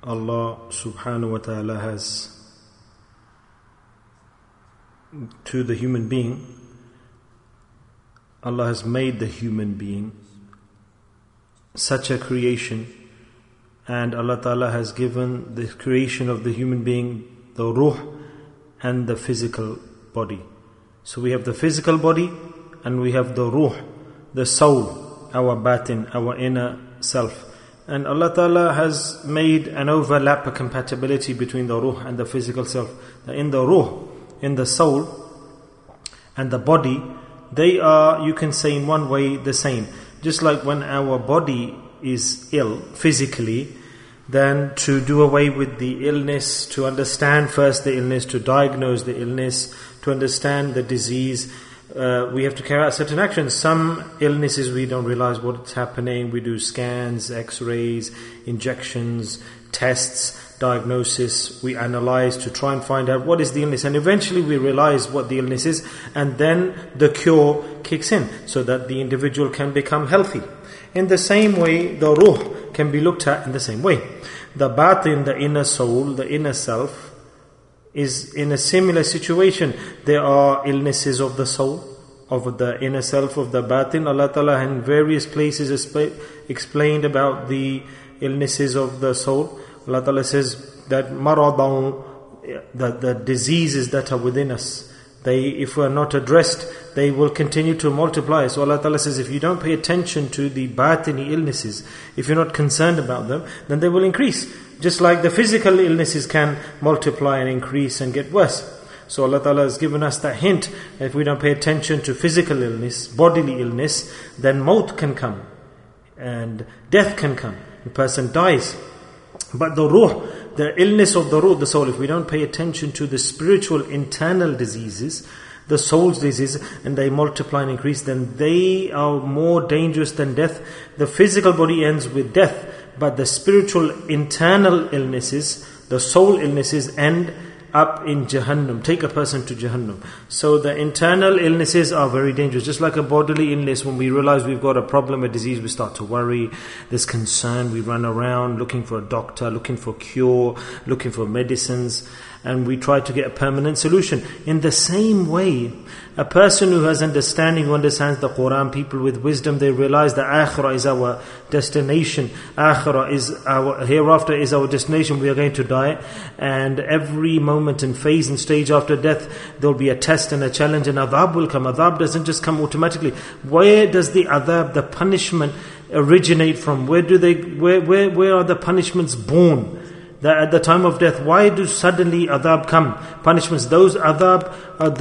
Allah subhanahu wa ta'ala has to the human being, Allah has made the human being such a creation, and Allah ta'ala has given the creation of the human being the ruh and the physical body. So we have the physical body and we have the ruh, the soul, our batin, our inner self. And Allah Ta'ala has made an overlap, a compatibility between the ruh and the physical self. In the ruh, in the soul and the body, they are, you can say in one way, the same. Just like when our body is ill physically, then to do away with the illness, to understand first the illness, to diagnose the illness, to understand the disease, we have to carry out certain actions. Some illnesses we don't realize what's happening. We do scans, x-rays, injections, tests, diagnosis. We analyze to try and find out what is the illness. And eventually we realize what the illness is. And then the cure kicks in so that the individual can become healthy. In the same way, the ruh can be looked at in the same way. The batin, the inner soul, the inner self, is in a similar situation. There are illnesses of the soul, of the inner self, of the batin. Allah Ta'ala in various places explained about the illnesses of the soul. Allah Ta'ala says that maradan, the diseases that are within us, they, if we are not addressed, they will continue to multiply. So Allah Ta'ala says, if you don't pay attention to the batini illnesses, if you're not concerned about them, then they will increase. Just like the physical illnesses can multiply and increase and get worse. So Allah Ta'ala has given us that hint. If we don't pay attention to physical illness, bodily illness, then maut can come. And death can come. The person dies. But the ruh, the illness of the ruh, the soul, if we don't pay attention to the spiritual internal diseases, the soul's disease, and they multiply and increase, then they are more dangerous than death. The physical body ends with death, but the spiritual internal illnesses, the soul illnesses, end up in Jahannam, take a person to Jahannam. So the internal illnesses are very dangerous. Just like a bodily illness, when we realize we've got a problem, a disease, we start to worry, there's concern, we run around looking for a doctor, looking for a cure, looking for medicines, and we try to get a permanent solution. In the same way, a person who has understanding, who understands the Quran, people with wisdom, they realize that Akhirah is our destination. Akhirah is our, hereafter is our destination. We are going to die, and every moment and phase and stage after death, there will be a test and a challenge, and adhab will come. Adhab doesn't just come automatically. Where does the adhab, the punishment, originate from? Where are the punishments born? That at the time of death, why do suddenly adhab come? Punishments, those adhab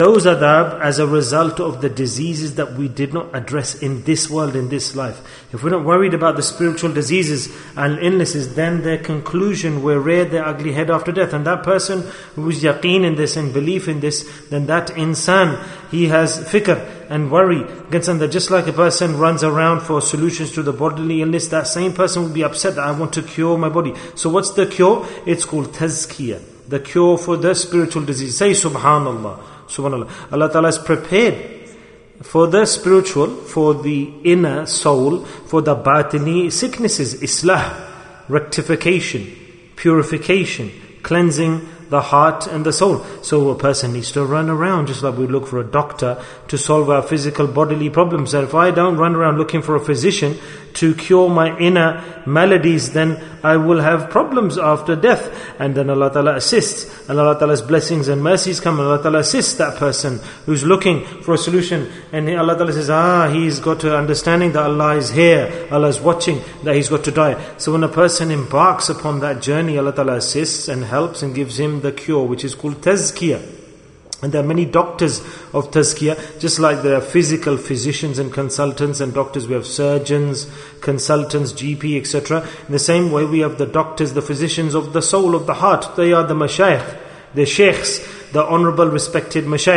as a result of the diseases that we did not address in this world, in this life. If we're not worried about the spiritual diseases and illnesses, then their conclusion will rear their ugly head after death. And that person who is yaqeen in this and belief in this, then that insan, he has fikr and worry against that. Just like a person runs around for solutions to the bodily illness, that same person will be upset that I want to cure my body. So what's the cure? It's called tazkiyah, the cure for the spiritual disease. Say subhanallah, subhanallah. Allah Ta'ala is prepared for the spiritual, for the inner soul, for the batini sicknesses, islah, rectification, purification, cleansing the heart and the soul. So a person needs to run around, just like we look for a doctor to solve our physical bodily problems. And if I don't run around looking for a physician to cure my inner maladies, then I will have problems after death. And then Allah Ta'ala assists, and Allah Ta'ala's blessings and mercies come, and Allah Ta'ala assists that person who's looking for a solution. And Allah Ta'ala says, he's got an understanding that Allah is here, Allah is watching, that he's got to die. So when a person embarks upon that journey, Allah Ta'ala assists and helps and gives him the cure, which is called tazkiyah. And there are many doctors of tazkiyah, just like there are physical physicians and consultants and doctors, we have surgeons, consultants, GP, etc. In the same way, we have the doctors, the physicians of the soul, of the heart. They are the mashayikh, the sheikhs, the honorable, respected mashayikh.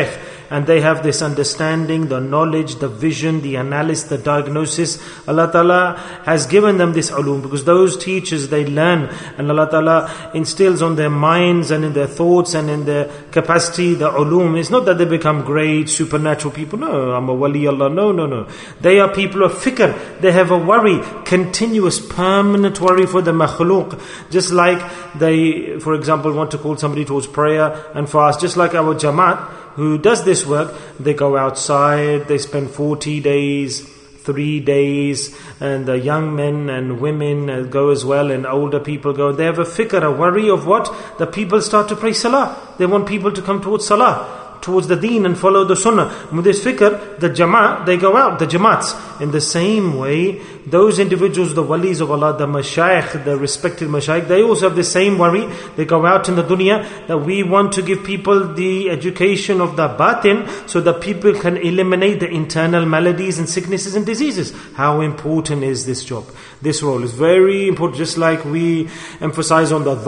and they have this understanding, the knowledge, the vision, the analysis, the diagnosis. Allah Ta'ala has given them this ulum, because those teachers, they learn, and Allah Ta'ala instills on their minds and in their thoughts and in their capacity the ulum. It's not that they become great supernatural people. No, I'm a wali Allah. No. They are people of fikr. They have a worry, continuous, permanent worry for the makhluk. Just like they, for example, want to call somebody towards prayer and fast. Just like our Jamaat, who does this work, they go outside, they spend 40 days, 3 days, and the young men and women go as well, and older people go. They have a fikr, a worry of what? The people start to pray salah. They want people to come towards salah, towards the deen, and follow the sunnah. With this fikr, the jama'at, they go out, the jamaats. In the same way, those individuals, the walis of Allah, the mashayikh, the respected mashayikh, they also have the same worry. They go out in the dunya, that we want to give people the education of the batin, so that people can eliminate the internal maladies and sicknesses and diseases. How important is this job? This role is very important. Just like we emphasize on the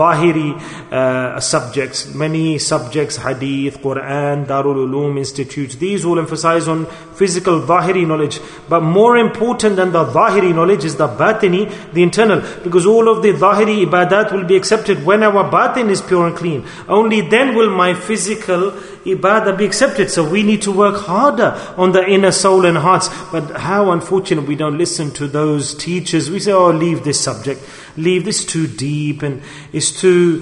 zahiri subjects, many subjects, hadith, Quran, Darul Uloom institutes, these all emphasize on physical zahiri knowledge. But more important than the zahiri knowledge is the batini, the internal. Because all of the zahiri ibadat will be accepted when our batin is pure and clean. Only then will my physical ibadah be accepted. So we need to work harder on the inner soul and hearts. But how unfortunate we don't listen to those teachers. We say, oh, leave this subject. Leave this too deep, and it's too,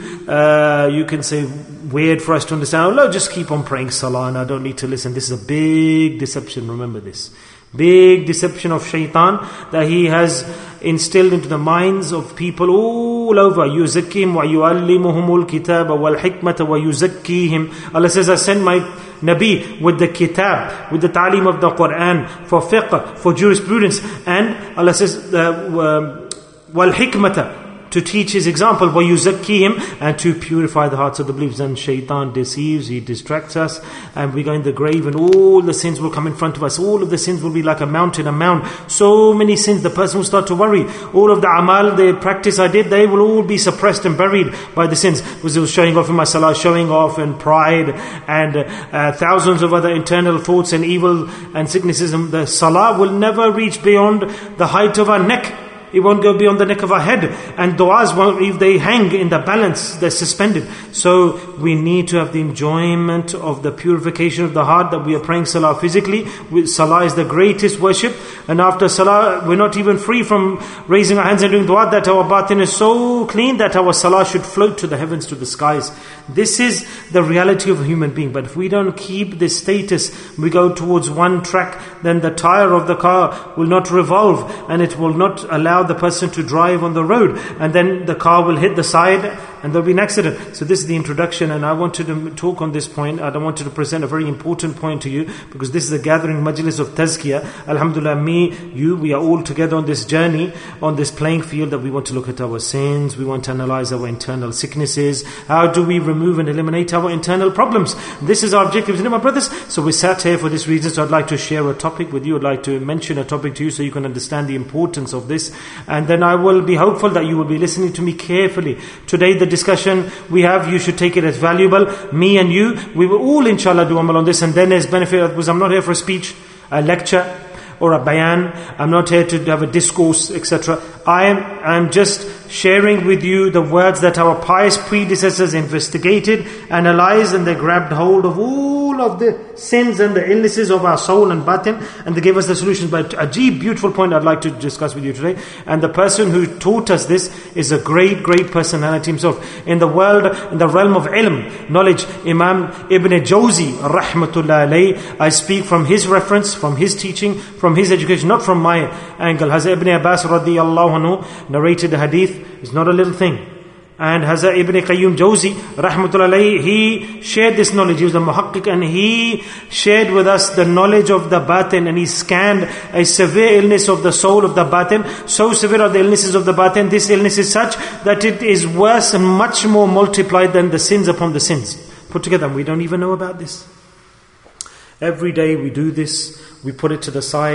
you can say, weird for us to understand. Oh, no, just keep on praying salah and I don't need to listen. This is a big deception, remember this. Big deception of shaitan that he has instilled into the minds of people all over. يُزَكِّهِمْ وَيُعَلِّمُهُمُ الْكِتَابَ وَالْحِكْمَةَ وَيُزَكِّيهِمْ. Allah says, I send my Nabi with the kitab, with the ta'lim of the Quran, for fiqh, for jurisprudence. And Allah says, وَالْحِكْمَةَ, to teach his example, وَيُزَكِّيهِمْ, and to purify the hearts of the believers. And shaitan deceives, he distracts us, and we go in the grave and all the sins will come in front of us. All of the sins will be like a mountain, a mound. So many sins, the person will start to worry. All of the amal, the practice I did, they will all be suppressed and buried by the sins. Because it was showing off in my salah, showing off and pride, and thousands of other internal thoughts and evil and sicknesses. And the salah will never reach beyond the height of our neck. It won't go beyond the neck of our head. And du'as won't, if they hang in the balance, they're suspended. So we need to have the enjoyment of the purification of the heart, that we are praying salah physically. Salah is the greatest worship. And after salah, we're not even free from raising our hands and doing dua, that our batin is so clean that our salah should float to the heavens, to the skies. This is the reality of a human being. But if we don't keep this status, we go towards one track, then the tire of the car will not revolve, and it will not allow the person to drive on the road, and then the car will hit the side and there'll be an accident. So this is the introduction, and I wanted to talk on this point. I wanted to present a very important point to you, because this is a gathering majlis of tazkiyah. Alhamdulillah, me, you, we are all together on this journey, on this playing field, that we want to look at our sins, we want to analyze our internal sicknesses. How do we remove and eliminate our internal problems? This is our objective, isn't it, my brothers? So we sat here for this reason. So I'd like to share a topic with you. I'd like to mention a topic to you so you can understand the importance of this. And then I will be hopeful that you will be listening to me carefully. Today the discussion we have, you should take it as valuable. Me and you, we will all inshallah do amal on this, and then there's benefit, because I'm not here for a speech, a lecture, or a bayan. I'm not here to have a discourse, etc. I'm just sharing with you the words that our pious predecessors investigated, analyzed, and they grabbed hold of all of the sins and the illnesses of our soul and batin, and they gave us the solutions. But a beautiful point I'd like to discuss with you today. And the person who taught us this is a great, great personality himself. In the world, in the realm of ilm, knowledge, Imam Ibn Jawzi, rahmatullah alayhi, I speak from his reference, from his teaching, from his education, not from my angle. Hazrat Ibn Abbas radiyallahu anhu narrated the hadith. It's not a little thing. And Hazrat Ibn Qayyum Jawzi, rahmatullah alayhi, he shared this knowledge. He was a muhaqqiq, and he shared with us the knowledge of the batin, and he scanned a severe illness of the soul of the batin. So severe are the illnesses of the batin. This illness is such that it is worse and much more multiplied than the sins upon the sins put together. And we don't even know about this. Every day we do this. We put it to the side.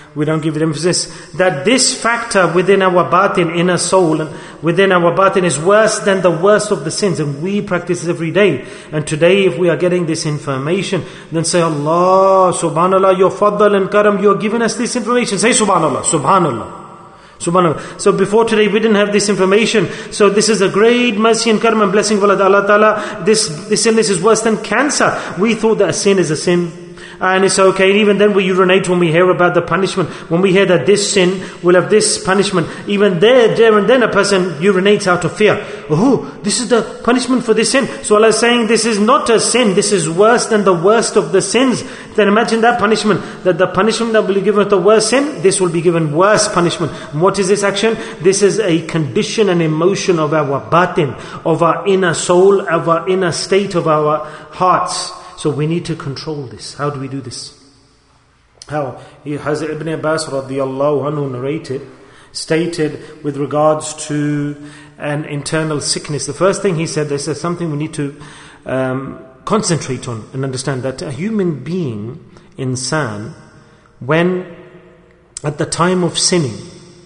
we don't give it emphasis, that this factor within our batin, inner soul, and within our batin is worse than the worst of the sins, and we practice it every day. And today, if we are getting this information, then say, Allah, Subhanallah, your Faddal and Karam, you are giving us this information. Say Subhanallah, Subhanallah. Subhanallah. So before today we didn't have this information. So this is a great mercy and karma and blessing of Allah Ta'ala. This illness is worse than cancer. We thought that a sin is a sin. And it's okay. And even then we urinate when we hear about the punishment. When we hear that this sin will have this punishment. Even there and then a person urinates out of fear. Oh, this is the punishment for this sin. So Allah is saying this is not a sin. This is worse than the worst of the sins. Then imagine that punishment. That the punishment that will be given with the worst sin, this will be given worse punishment. And what is this action? This is a condition and emotion of our batin, of our inner soul, of our inner state, of our hearts. So we need to control this. How do we do this? How? Hazrat Ibn Abbas radiyallahu anhu stated with regards to an internal sickness. The first thing he said, this is something we need to concentrate on and understand, that a human being, insan, when at the time of sinning,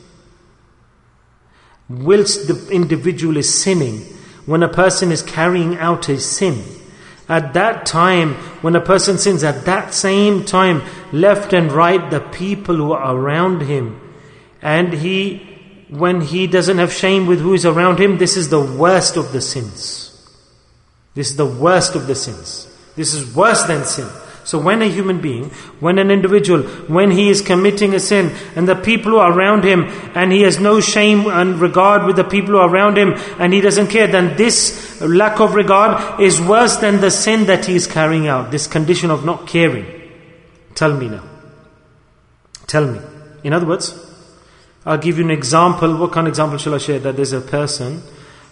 whilst the individual is sinning, when a person is carrying out a sin, at that time, when a person sins, at that same time, left and right, the people who are around him, and when he doesn't have shame with who is around him, this is the worst of the sins. This is the worst of the sins. This is worse than sin. So when a human being, when an individual, when he is committing a sin, and the people who are around him, and he has no shame and regard with the people who are around him, and he doesn't care, then this lack of regard is worse than the sin that he is carrying out. This condition of not caring. Tell me now. Tell me. In other words, I'll give you an example. What kind of example shall I share? That there's a person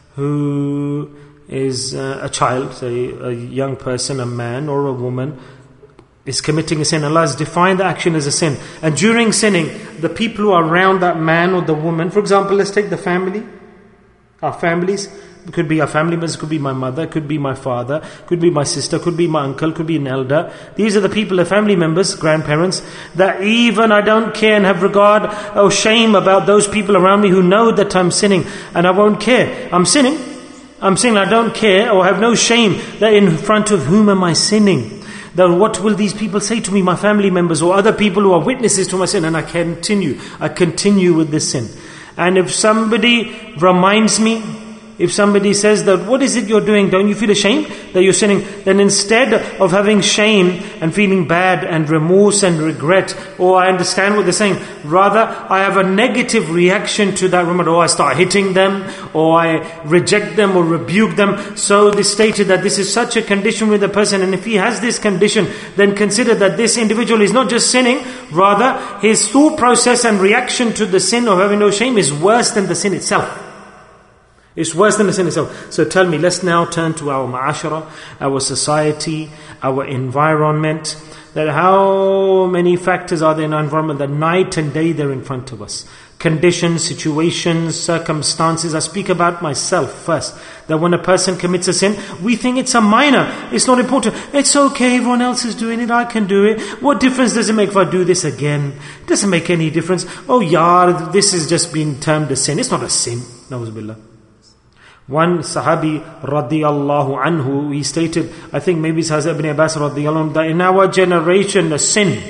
who is a child, say a young person, a man or a woman, is committing a sin. Allah has defined the action as a sin. And during sinning, the people who are around that man or the woman, for example, let's take the family, our families. It could be our family members, could be my mother, could be my father, could be my sister, could be my uncle, could be an elder. These are the people, the family members, grandparents, that even I don't care and have regard or shame about those people around me who know that I'm sinning, and I won't care. I'm sinning, I don't care or have no shame that in front of whom am I sinning? Then what will these people say to me, my family members or other people who are witnesses to my sin? And I continue with this sin. And if somebody reminds me, if somebody says that, what is it you're doing? Don't you feel ashamed that you're sinning? Then instead of having shame and feeling bad and remorse and regret, I understand what they're saying, rather I have a negative reaction to that reminder, I start hitting them, or I reject them or rebuke them. So they stated that this is such a condition with a person, and if he has this condition, then consider that this individual is not just sinning, rather his thought process and reaction to the sin of having no shame is worse than the sin itself. It's worse than the sin itself. So tell me, let's now turn to our ma'ashara, our society, our environment. That how many factors are there in our environment that night and day they're in front of us? Conditions, situations, circumstances. I speak about myself first. That when a person commits a sin, we think it's a minor. It's not important. It's okay, everyone else is doing it, I can do it. What difference does it make if I do this again? It doesn't make any difference. Oh yeah, this is just being termed a sin. It's not a sin. Na'uzubillah. One Sahabi radiyallahu anhu, he stated, I think maybe it's Hazrat Ibn Abbas radiyallahu anhu, that in our generation a sin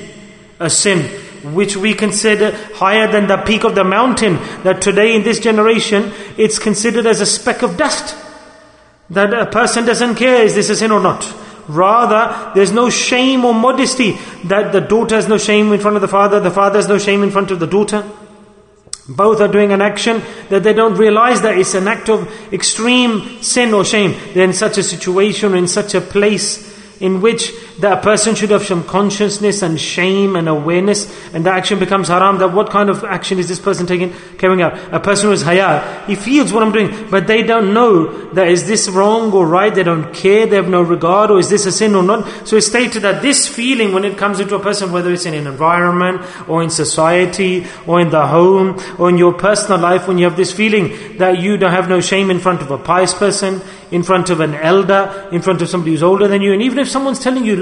which we consider higher than the peak of the mountain, that today in this generation it's considered as a speck of dust. That a person doesn't care, is this a sin or not? Rather, there's no shame or modesty, that the daughter has no shame in front of the father has no shame in front of the daughter. Both are doing an action that they don't realize that it's an act of extreme sin or shame. They're in such a situation, in such a place in which that person should have some consciousness and shame and awareness, and the action becomes haram. That what kind of action is this person carrying out? A person who is haya, he feels what I'm doing, but they don't know that is this wrong or right. They don't care, they have no regard, or is this a sin or not. So it's stated that this feeling, when it comes into a person, whether it's in an environment or in society or in the home or in your personal life, when you have this feeling that you don't have no shame in front of a pious person, in front of an elder, in front of somebody who's older than you, and even if someone's telling you, look,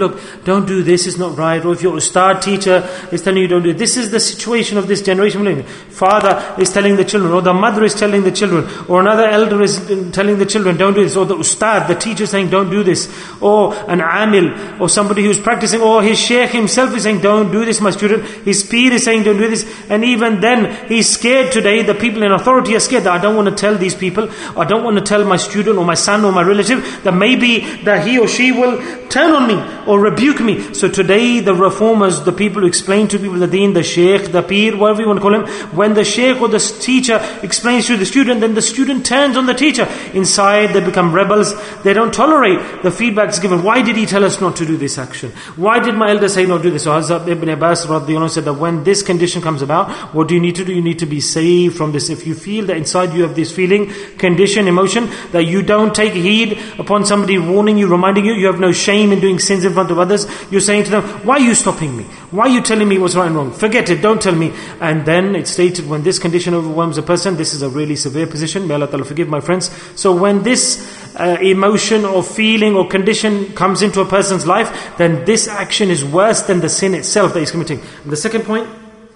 look, don't do this, it's not right. Or if your ustad teacher is telling you don't do it. This is the situation of this generation. Father is telling the children, or the mother is telling the children, or another elder is telling the children, don't do this. Or the ustad, the teacher is saying, don't do this. Or an amil, or somebody who's practicing, or his sheikh himself is saying, don't do this, my student. His peer is saying, don't do this. And even then, he's scared today. The people in authority are scared that I don't want to tell these people, I don't want to tell my student or my son or my relative that maybe that he or she will turn on me or rebuke me. So today the reformers, the people who explain to people the deen, the sheikh, the peer, whatever you want to call him, when the sheikh or the teacher explains to the student, then the student turns on the teacher. Inside they become rebels. They don't tolerate the feedbacks given. Why did he tell us not to do this action? Why did my elder say not to do this? So Hazrat Ibn Abbas radhiyallahu anhu said that when this condition comes about, what do you need to do? You need to be saved from this. If you feel that inside you have this feeling, condition, emotion, that you don't take heed upon somebody warning you, reminding you, you have no shame in doing sins in front of others, you're saying to them, why are you stopping me? Why are you telling me what's right and wrong? Forget it, don't tell me. And then it's stated, when this condition overwhelms a person, this is a really severe position. May Allah Ta'ala forgive my friends. So when this emotion or feeling or condition comes into a person's life, then this action is worse than the sin itself that he's committing. And the second point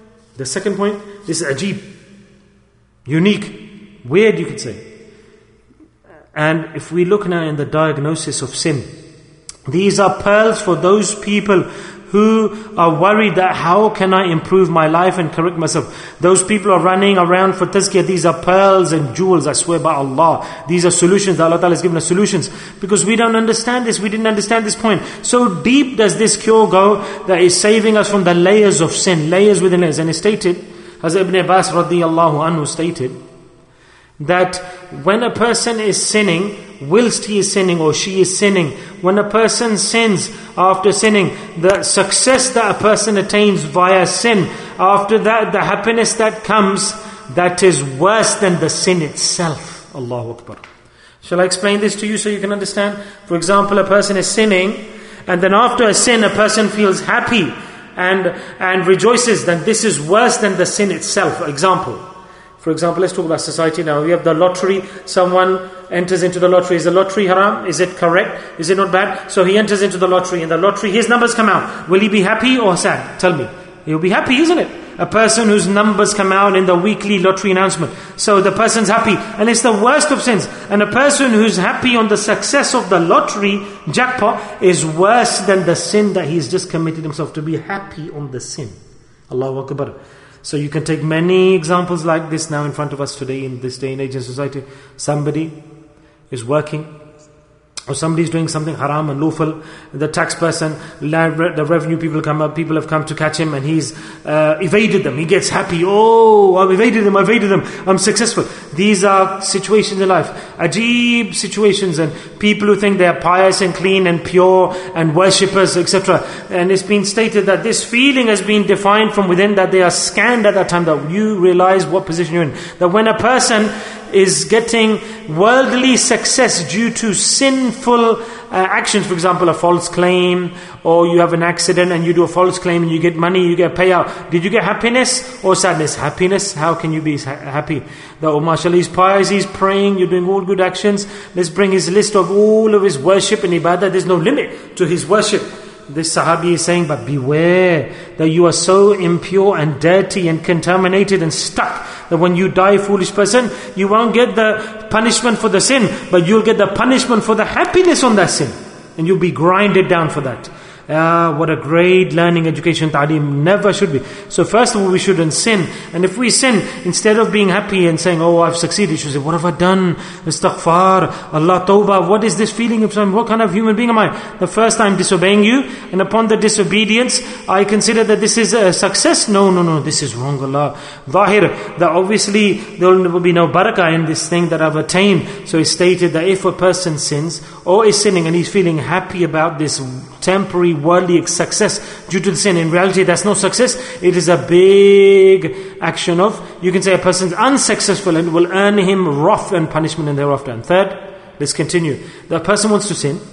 is ajib, unique, weird, you could say. And if we look now in the diagnosis of sin, these are pearls for those people who are worried that how can I improve my life and correct myself. Those people are running around for tazkiyah. These are pearls and jewels, I swear by Allah. These are solutions. Allah Ta'ala has given us solutions. Because we don't understand this. We didn't understand this point. So deep does this cure go that is saving us from the layers of sin. Layers within layers. And it stated, Hazrat Ibn Abbas radiyallahu anhu stated, that when a person is sinning, whilst he is sinning or she is sinning, when a person sins after sinning, the success that a person attains via sin, after that the happiness that comes, that is worse than the sin itself. Allahu Akbar. Shall I explain this to you so you can understand? For example, a person is sinning, and then after a sin a person feels happy and rejoices, then this is worse than the sin itself. For example, let's talk about society now. We have the lottery. Someone enters into the lottery. Is the lottery haram? Is it correct? Is it not bad? So he enters into the lottery. In the lottery, his numbers come out. Will he be happy or sad? Tell me. He'll be happy, isn't it? A person whose numbers come out in the weekly lottery announcement. So the person's happy. And it's the worst of sins. And a person who's happy on the success of the lottery jackpot is worse than the sin that he's just committed himself to. Be happy on the sin. Allahu Akbar. So you can take many examples like this now in front of us today in this day and age in society. Somebody is working, or somebody is doing something haram and lawful. The tax person, the revenue people come up, people have come to catch him, and he's evaded them. He gets happy. Oh, I've evaded them, I'm successful. These are situations in life, ajib situations, and people who think they are pious and clean and pure and worshippers, etc. And it's been stated that this feeling has been defined from within, that they are scanned at that time, that you realize what position you're in. That when a person is getting worldly success due to sinful actions, for example, a false claim, or you have an accident and you do a false claim and you get money, you get a payout. Did you get happiness or sadness? Happiness. How can you be happy? That, oh mashallah, he's pious, he's praying, you're doing all good actions. Let's bring his list of all of his worship and ibadah. There's no limit to his worship. This Sahabi is saying, but beware that you are so impure and dirty and contaminated and stuck that when you die, foolish person, you won't get the punishment for the sin, but you'll get the punishment for the happiness on that sin. And you'll be grinded down for that. What a great learning education ta'aleem never should be. So first of all, we shouldn't sin. And if we sin, instead of being happy and saying, oh, I've succeeded, you should say, what have I done? Astaghfar, Allah tawbah. What is this feeling of what kind of human being am I? The first time disobeying you, and upon the disobedience, I consider that this is a success. No, this is wrong, Allah. Zahir, that obviously there will be no barakah in this thing that I've attained. So it's stated that if a person sins, or is sinning, and he's feeling happy about this temporary worldly success due to the sin, in reality that's no success. It is a big action of, you can say, a person's unsuccessful and will earn him wrath and punishment in thereafter. And third, let's continue. The person wants to sin.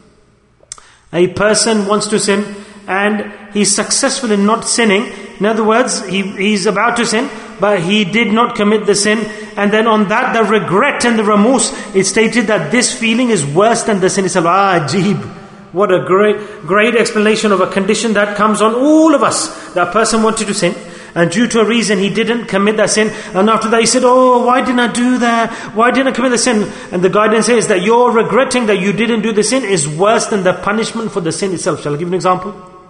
A person wants to sin and he's successful in not sinning. In other words, he's about to sin, but he did not commit the sin. And then on that, the regret and the remorse, it's stated that this feeling is worse than the sin itself. Ajib. What a great explanation of a condition that comes on all of us. That person wanted to sin, and due to a reason he didn't commit that sin, and after that he said, oh, why didn't I do that? Why didn't I commit the sin? And the guidance is that you're regretting that you didn't do the sin is worse than the punishment for the sin itself. Shall I give an example?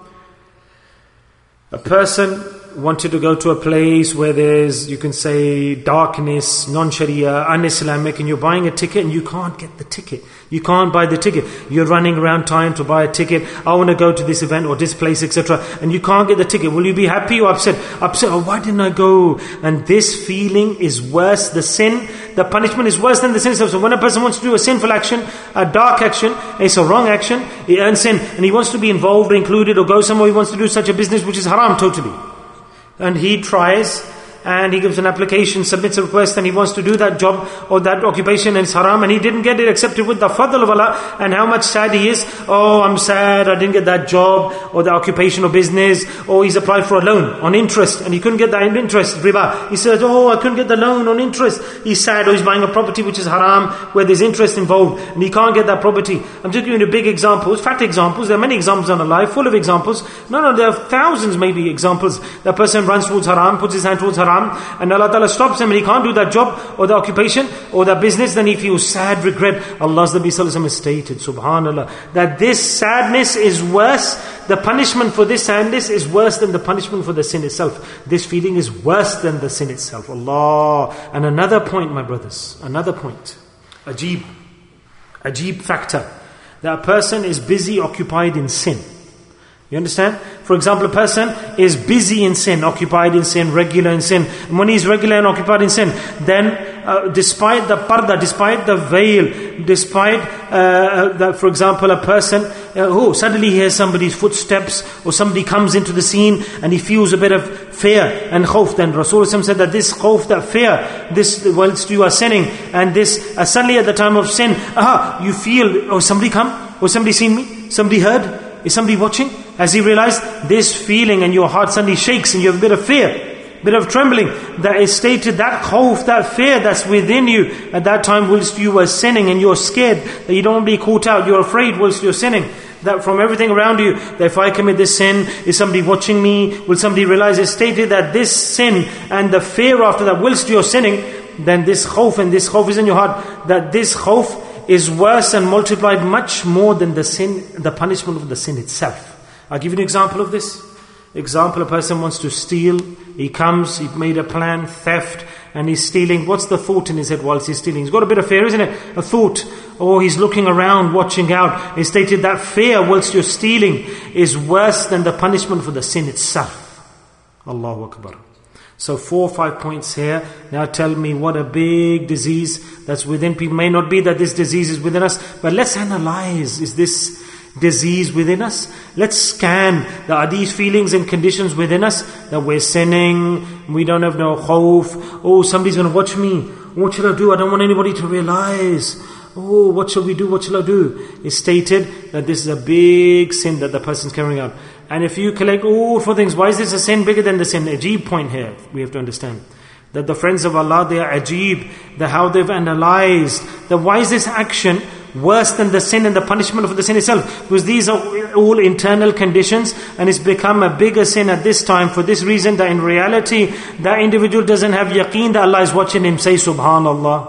A person wanted to go to a place where there's, you can say, darkness, non-Sharia, un-Islamic, and you're buying a ticket and you can't get the ticket. You can't buy the ticket. You're running around trying to buy a ticket. I want to go to this event or this place, etc. And you can't get the ticket. Will you be happy or upset? Upset. Oh, why didn't I go? And this feeling is worse. The sin, the punishment is worse than the sin itself. So when a person wants to do a sinful action, a dark action, it's a wrong action, he earns sin, and he wants to be involved or included or go somewhere, he wants to do such a business which is haram totally. And he tries, and he gives an application, submits a request, and he wants to do that job or that occupation, and it's haram, and he didn't get it accepted with the fadl of Allah. And how much sad he is. Oh, I'm sad, I didn't get that job or the occupation or business. Or he's applied for a loan on interest and he couldn't get that interest, riba. He says, oh, I couldn't get the loan on interest. He's sad. Or he's buying a property which is haram, where there's interest involved, and he can't get that property. I'm just giving you big examples, fat examples. There are many examples in our life, full of examples. No, there are thousands maybe examples. That person runs towards haram, puts his hand towards haram, and Allah Ta'ala stops him and he can't do that job or the occupation or that business, then he feels sad, regret. Allah's Nabi Sallallahu Alaihi Wasallam has stated, subhanallah, that this sadness is worse, the punishment for this sadness is worse than the punishment for the sin itself. This feeling is worse than the sin itself. Allah. And another point, my brothers, another point, ajib factor, that a person is busy occupied in sin. You understand? For example, a person is busy in sin, occupied in sin, regular in sin. And when he's regular and occupied in sin, then despite the parda, despite the veil, despite for example, a person who suddenly hears somebody's footsteps or somebody comes into the scene and he feels a bit of fear and khawf. Then Rasulullah said that this khawf, that fear, this whilst you are sinning, and this suddenly at the time of sin, you feel, oh, somebody come, or somebody seen me, somebody heard. Is somebody watching? As he realized this feeling, and your heart suddenly shakes and you have a bit of fear, bit of trembling, that is stated, that khawf, that fear that's within you at that time whilst you were sinning, and you're scared that you don't be caught out, you're afraid whilst you're sinning, that from everything around you, that if I commit this sin, is somebody watching me? Will somebody realize? It's stated that this sin and the fear after that whilst you're sinning, then this khawf, and this khawf is in your heart, that this khawf is worse and multiplied much more than the sin, the punishment of the sin itself. I'll give you an example of this. Example, a person wants to steal. He comes, he made a plan, theft, and he's stealing. What's the thought in his head whilst he's stealing? He's got a bit of fear, isn't it? A thought. Or he's looking around, watching out. It's stated that fear whilst you're stealing is worse than the punishment for the sin itself. Allahu Akbar. So 4 or 5 points here. Now tell me what a big disease that's within people. May not be that this disease is within us, but let's analyze. Is this disease within us? Let's scan. Are these feelings and conditions within us? That we're sinning, we don't have no khawf. Oh, somebody's going to watch me. What should I do? I don't want anybody to realize. Oh, what shall we do? What shall I do? It's stated that this is a big sin that the person's carrying out. And if you collect all 4 things, why is this a sin bigger than the sin? Ajib point here, we have to understand. That the friends of Allah, they are ajib, that how they've analyzed, that why is this action worse than the sin and the punishment of the sin itself? Because these are all internal conditions, and it's become a bigger sin at this time for this reason, that in reality, that individual doesn't have yaqeen that Allah is watching him. Say subhanallah.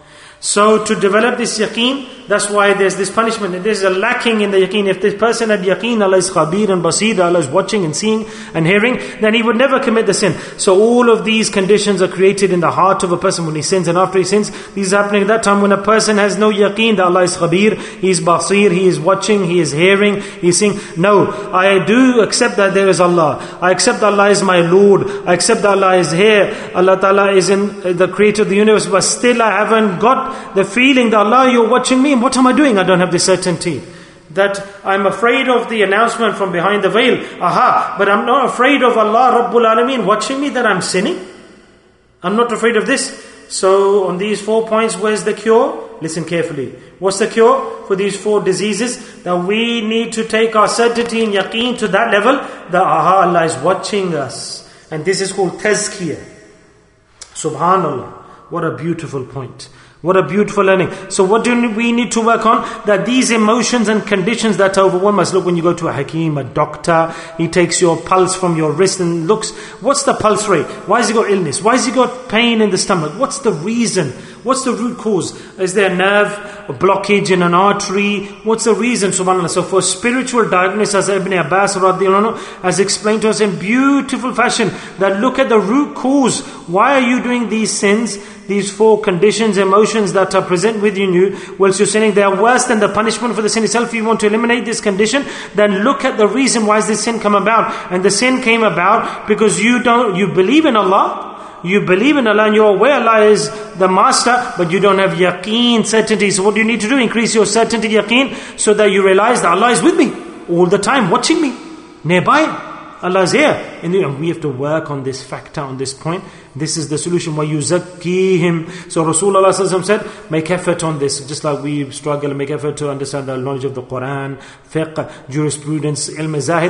So to develop this yaqeen, that's why there's this punishment. And there's a lacking in the yaqeen. If this person had yaqeen, Allah is khabir and basir, Allah is watching and seeing and hearing, then he would never commit the sin. So all of these conditions are created in the heart of a person when he sins and after he sins. This is happening at that time when a person has no yaqeen that Allah is khabir, he is basir, he is watching, he is hearing, he is seeing. No, I do accept that there is Allah. I accept that Allah is my Lord. I accept that Allah is here. Allah Ta'ala is in the creator of the universe, but still I haven't got the feeling that Allah, you're watching me, and what am I doing? I don't have the certainty. That I'm afraid of the announcement from behind the veil. But I'm not afraid of Allah Rabbul Alameen watching me that I'm sinning. I'm not afraid of this. So on these 4 points, where's the cure? Listen carefully. What's the cure for these 4 diseases? That we need to take our certainty and yaqeen to that level, that Allah is watching us. And this is called tazkiyah. Subhanallah. What a beautiful point. What a beautiful learning. So what do we need to work on? That these emotions and conditions that overwhelm us. Look, when you go to a hakim, a doctor, he takes your pulse from your wrist and looks, what's the pulse rate? Why has he got illness? Why has he got pain in the stomach? What's the reason? What's the root cause? Is there a nerve, a blockage in an artery? What's the reason? SubhanAllah. So for spiritual diagnosis, as Ibn Abbas radiallahu anhu has explained to us in beautiful fashion, that look at the root cause. Why are you doing these sins? These 4 conditions, emotions that are present within you, whilst you're sinning, they are worse than the punishment for the sin itself. If you want to eliminate this condition, then look at the reason why has this sin come about. And the sin came about because you believe in Allah. You believe in Allah and you're aware Allah is the master, but you don't have yaqeen, certainty. So what do you need to do? Increase your certainty, yaqeen, so that you realize that Allah is with me all the time, watching me, nearby. Allah is here. And we have to work on this factor, on this point. This is the solution. وَيُزَكِّيهِمْ. So Rasulullah said, make effort on this. Just like we struggle and make effort to understand the knowledge of the Quran, fiqh, jurisprudence, ilm zahir,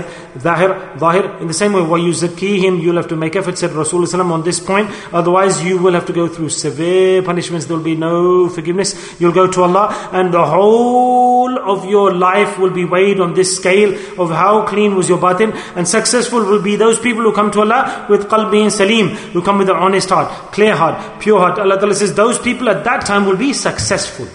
zahir. In the same way, وَيُزَكِّيهِمْ. You'll have to make effort, said Rasulullah on this point. Otherwise, you will have to go through severe punishments. There will be no forgiveness. You'll go to Allah, and the whole of your life will be weighed on this scale of how clean was your batin. And successful will be those people who come to Allah with qalbi salim, who come with an honest heart, clear heart, pure heart. Allah Ta'ala says those people at that time will be successful.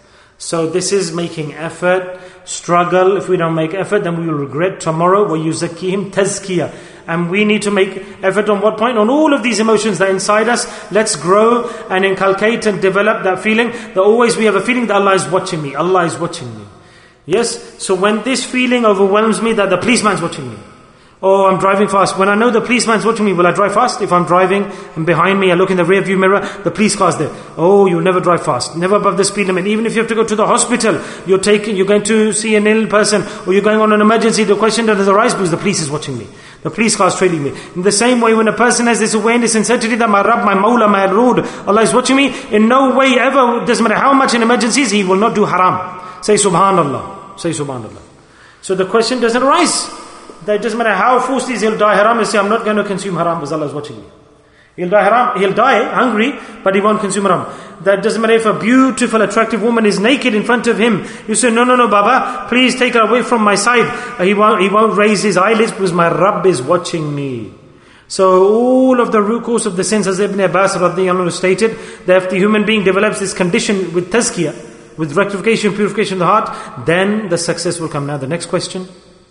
So this is making effort, struggle. If we don't make effort, then we will regret tomorrow. وَيُزَكِّيهِمْ تَزْكِيَةً. And we need to make effort on what point? On all of these emotions that are inside us. Let's grow and inculcate and develop that feeling that always we have a feeling that Allah is watching me. Allah is watching me. Yes? So when this feeling overwhelms me that the policeman's watching me, oh, I'm driving fast. When I know the policeman's watching me, will I drive fast? If I'm driving and behind me, I look in the rear view mirror, the police car's there. Oh, you'll never drive fast. Never above the speed limit. Even if you have to go to the hospital, you're going to see an ill person, or you're going on an emergency, the question that has arisen because the police is watching me. The police car's trailing me. In the same way, when a person has this awareness and certainty that my Rabb, my Mawla, my Lord, Allah is watching me, in no way ever, doesn't matter how much in emergencies, He will not do haram. Say Subhanallah. Say Subhanallah. So the question doesn't arise. That it doesn't matter how forced he is, he'll die haram and say, I'm not going to consume haram because Allah is watching me. He'll die haram, he'll die hungry, but he won't consume haram. That doesn't matter if a beautiful, attractive woman is naked in front of him. You say, no, Baba, please take her away from my side. He won't raise his eyelids because my Rabb is watching me. So all of the root cause of the sins, as Ibn Abbas radiyallahu anhu stated, that if the human being develops this condition with tazkiyah, with rectification, purification of the heart, then the success will come. Now the next question.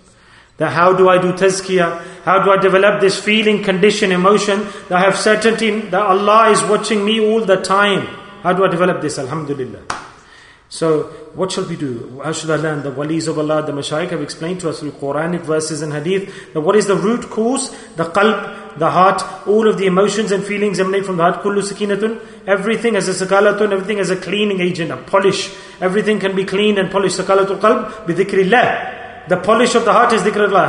That how do I do tazkiyah? How do I develop this feeling, condition, emotion that I have certainty that Allah is watching me all the time? How do I develop this? Alhamdulillah. So what shall we do? How should I learn? The walis of Allah, the mashayikh have explained to us through Quranic verses and hadith that what is the root cause? The qalb, the heart, all of the emotions and feelings emanate from the heart. Kullu sakinatun. Everything has a sakalatun, everything has a cleaning agent, a polish. Everything can be cleaned and polished. Sakalatul qalb bi dhikrillah. The polish of the heart is dhikrullah.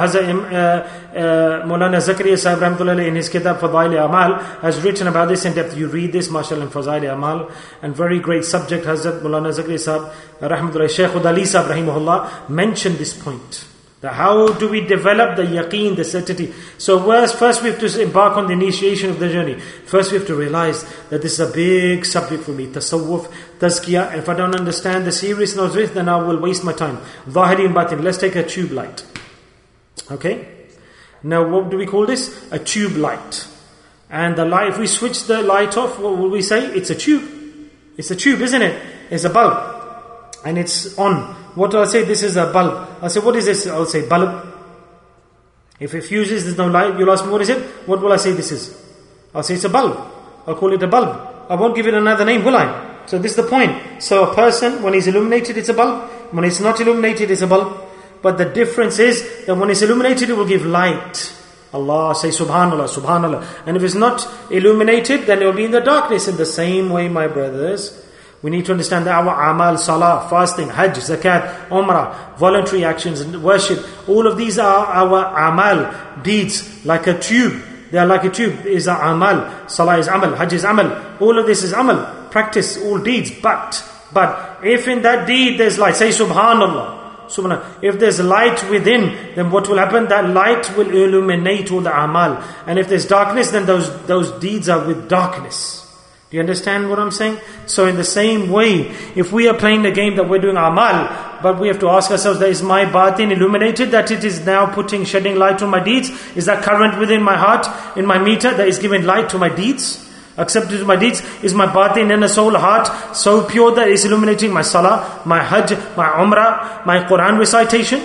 Maulana Zakaria Sahib Rahmatullah in his kitab Fadail Amal has written about this in depth. You read this, mashallah, in Fadail Amal, and very great subject. Hazrat Maulana Zakaria Sahib Rahmatullah, Shaykh Udali Sahib Rahimahullah mentioned this point. That how do we develop the yaqeen, the certainty? So first we have to embark on the initiation of the journey. First we have to realize that this is a big subject for me. Tasawwuf, tazkiyah. And if I don't understand the seriousness of it, then I will waste my time. Zahiri and batin. Let's take a tube light. Okay? Now what do we call this? A tube light. And the light, if we switch the light off, what will we say? It's a tube. It's a tube, isn't it? It's a bulb. And it's on. What do I say? This is a bulb. I'll say, what is this? I'll say, bulb. If it fuses, there's no light. You'll ask me, what is it? What will I say this is? I'll say, it's a bulb. I'll call it a bulb. I won't give it another name, will I? So this is the point. So a person, when he's illuminated, it's a bulb. When it's not illuminated, it's a bulb. But the difference is that when it's illuminated, it will give light. Allah, say Subhanallah, Subhanallah. And if it's not illuminated, then it will be in the darkness. In the same way, my brothers, we need to understand that our amal, salah, fasting, hajj, zakat, umrah, voluntary actions and worship, all of these are our amal, deeds, like a tube. They are like a tube. Is a amal, salah is amal, hajj is amal. All of this is amal, practice, all deeds. But if in that deed there's light, say Subhanallah, Subhanallah. If there's light within, then what will happen? That light will illuminate all the amal. And if there's darkness, then those deeds are with darkness. Do you understand what I'm saying? So in the same way, if we are playing the game that we're doing amal, but we have to ask ourselves, that is my batin illuminated, that it is now shedding light on my deeds? Is that current within my heart, in my meter, that is giving light to my deeds? Accepted to my deeds? Is my batin in the soul, heart, so pure that it's illuminating my salah, my hajj, my umrah, my Quran recitation?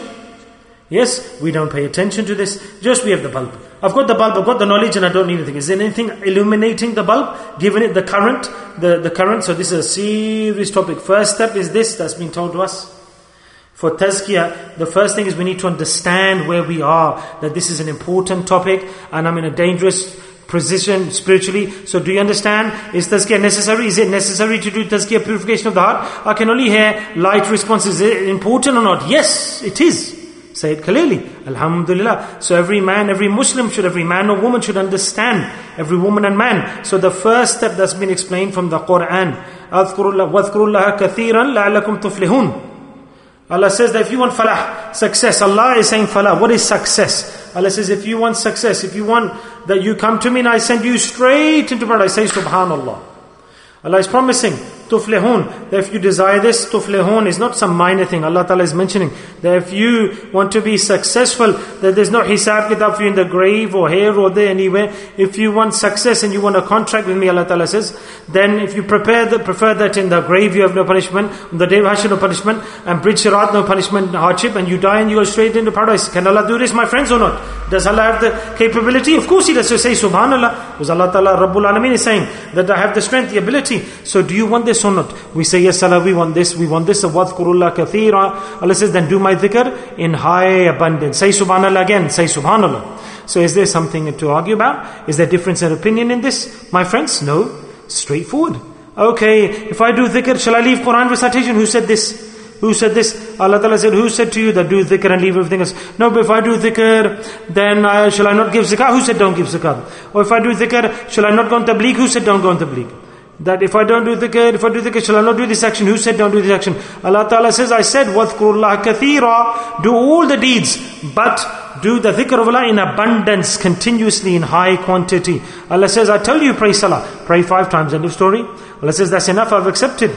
Yes, we don't pay attention to this. Just we have the bulb. I've got the bulb, I've got the knowledge, and I don't need anything. Is there anything illuminating the bulb? Giving it the current? The current. So this is a serious topic. First step is this that's been told to us. For tazkiyah, the first thing is we need to understand where we are. That this is an important topic, and I'm in a dangerous position spiritually. So do you understand? Is tazkiyah necessary? Is it necessary to do tazkiyah, purification of the heart? I can only hear light responses. Is it important or not? Yes, it is. Say it clearly. Alhamdulillah. So every man, every Muslim every man or woman should understand. Every woman and man. So the first step that's been explained from the Quran. أَذْكُرُ اللَّهَ كَثِيرًا لَعَلَّكُمْ تُفْلِحُونَ. Allah says that if you want falah, success. Allah is saying falah. What is success? Allah says if you want success, if you want that you come to me and I send you straight into paradise, say subhanallah. Allah is promising tuflihun, that if you desire this, tuflihun is not some minor thing. Allah Ta'ala is mentioning that if you want to be successful, that there's no hisab kitab for you in the grave or here or there anywhere. If you want success and you want a contract with me, Allah Ta'ala says, then if you prefer that in the grave you have no punishment, on the day of Hashr no punishment, and bridge Sirat no punishment, hardship, and you die and you go straight into paradise. Can Allah do this, my friends, or not? Does Allah have the capability? Of course He does. So say subhanallah. Because Allah Ta'ala Rabbul Alameen is saying that I have the strength, the ability. So do you want this or not? We say yes Allah, we want this, وَاذْكُرُ kathira. Allah says then do my dhikr in high abundance. Say subhanallah again, say subhanallah. So is there something to argue about? Is there difference in opinion in this? My friends, no. Straightforward. Okay, if I do dhikr, shall I leave Quran recitation? Who said this? Who said this? Allah Ta'ala said, who said to you that do dhikr and leave everything else? No, but if I do dhikr, then shall I not give zakat? Who said don't give zakat? Or if I do dhikr, shall I not go on tabligh? Who said don't go on tabligh? That if I don't do dhikr, shall I not do this action? Who said don't do this action? Allah Ta'ala says, I said, وَاذْكُرُ اللَّهَ كَثِيرًا. Do all the deeds, but do the dhikr of Allah in abundance, continuously, in high quantity. Allah says, I tell you, pray salah. Pray 5 times, end of story. Allah says, that's enough, I've accepted.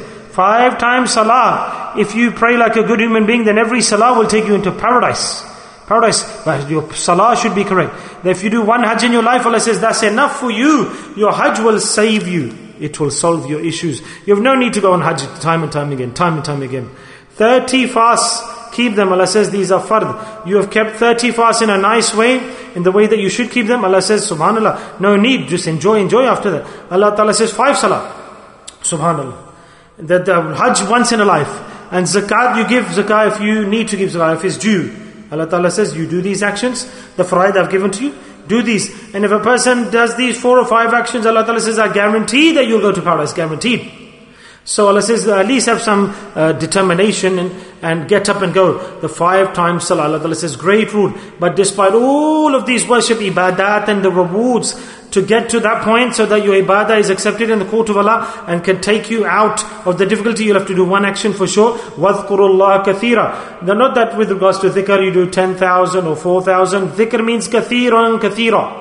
5 times salah. If you pray like a good human being, then every salah will take you into paradise. Paradise, but your salah should be correct. That if you do 1 hajj in your life, Allah says, that's enough for you. Your hajj will save you. It will solve your issues. You have no need to go on hajj time and time again. 30 fasts, keep them. Allah says these are fard. You have kept 30 fasts in a nice way, in the way that you should keep them. Allah says, subhanallah, no need, just enjoy after that. Allah Ta'ala says 5 salah. Subhanallah. That the hajj once in a life. And zakat, you give zakat if you need to give zakat, if it's due. Allah Ta'ala says, you do these actions, the faraid I've given to you, do these. And if a person does these 4 or 5 actions, Allah Ta'ala says, I guarantee that you'll go to paradise, guaranteed. So Allah says, at least have some determination and get up and go. The 5 times salah, Allah Ta'ala says, great rule. But despite all of these worship, ibadat and the rewards, to get to that point so that your ibadah is accepted in the court of Allah and can take you out of the difficulty, you'll have to do 1 action for sure. وَاذْكُرُ اللَّهَ كَثِيرًا. Now not that with regards to dhikr you do 10,000 or 4,000. Dhikr means kathiran kathira.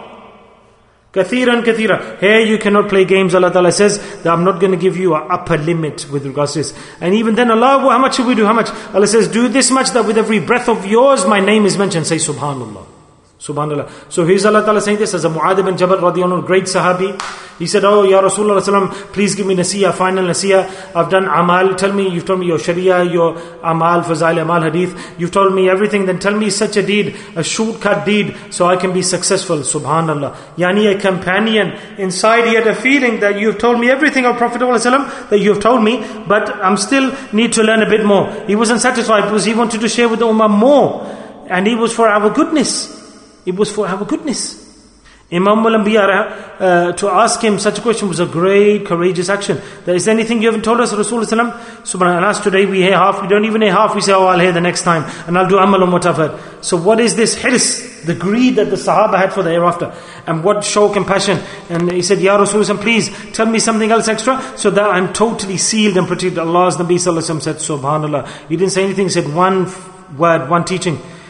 Kathiran kathira. Here you cannot play games. Allah Ta'ala says that I'm not going to give you an upper limit with regards to this. And even then Allah, how much should we do? How much? Allah says do this much, that with every breath of yours my name is mentioned. Say subhanallah. Subhanallah. So here's Allah Ta'ala saying this as a Mu'adh bin Jabal radiyallahu anhu, great Sahabi. He said, oh Ya Rasulullah sallam, please give me nasiyah, final nasiyah. I've done amal. Tell me, you've told me your sharia, your amal, fazail, amal, hadith. You've told me everything. Then tell me such a deed, a shortcut deed, so I can be successful. Subhanallah. Yani a companion. Inside he had a feeling that you've told me everything of Prophet ﷺ that you've told me, but I'm still need to learn a bit more. He wasn't satisfied because he wanted to share with the ummah more. And it was for our goodness. It was for our goodness. Imam al-Anbiya, to ask him such a question was a great, courageous action. There is anything you haven't told us, Rasulullah subhanAllah, today we hear half, we don't even hear half, we say, oh, I'll hear the next time, and I'll do amal on what I've heard. So what is this hirs, the greed that the Sahaba had for the hereafter? And what show compassion? And he said, Ya Rasulullah, please tell me something else extra, so that I'm totally sealed and protected. Allah's Nabi Sallallahu Alaihi Wasallam said, subhanAllah. He didn't say anything, he said one word, one teaching.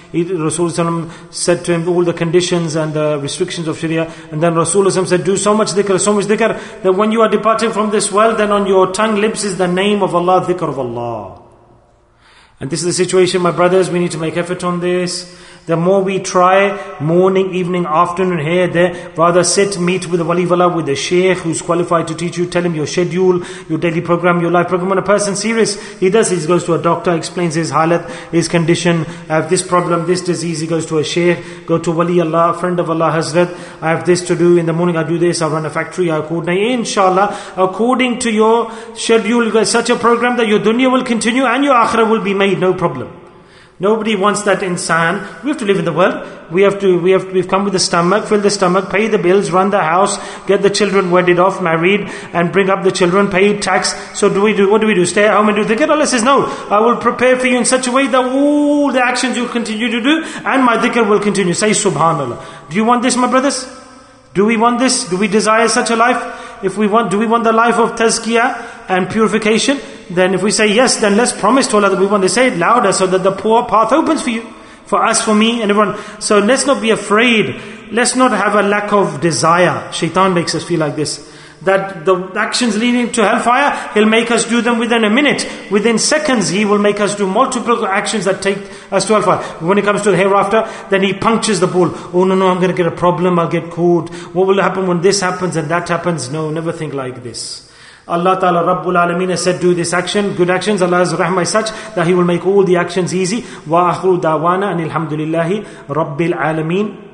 Rasulullah said to him all the conditions and the restrictions of Sharia. And then Rasulullah said, do so much dhikr, that when you are departing from this world, then on your tongue, lips is the name of Allah, dhikr of Allah. And this is the situation, my brothers, we need to make effort on this. The more we try, morning, evening, afternoon, here, there, rather sit, meet with the wali wala, with the sheikh who's qualified to teach you, tell him your schedule, your daily program, your life program. When a person's serious, he goes to a doctor, explains his halat, his condition, I have this problem, this disease, he goes to a sheikh, go to wali Allah, friend of Allah, Hazrat, I have this to do, in the morning I do this, I run a factory, I coordinate, inshallah, according to your schedule, you got such a program that your dunya will continue and your akhirah will be made, no problem. Nobody wants that insan. We have to live in the world. We've come with the stomach, fill the stomach, pay the bills, run the house, get the children wedded off, married, and bring up the children, pay tax. So what do we do? Stay at home and do dhikr? Allah says, no, I will prepare for you in such a way that all the actions you continue to do, and my dhikr will continue. Say subhanallah. Do you want this, my brothers? Do we want this? Do we desire such a life? Do we want the life of tazkiyah and purification? Then if we say yes, then let's promise to Allah that we want to say it louder so that the poor path opens for you. For us, for me, and everyone. So let's not be afraid. Let's not have a lack of desire. Shaitan makes us feel like this. That the actions leading to hellfire, he'll make us do them within a minute. Within seconds, he will make us do multiple actions that take us to hellfire. When it comes to the hereafter, then he punctures the bull. Oh no, I'm going to get a problem, I'll get caught. What will happen when this happens and that happens? No, never think like this. Allah Ta'ala Rabbul Alameen has said, do this action, good actions. Allah's rahmah is such that He will make all the actions easy. Wa akhiru da'wana anil hamdulillahi Rabbil Alameen.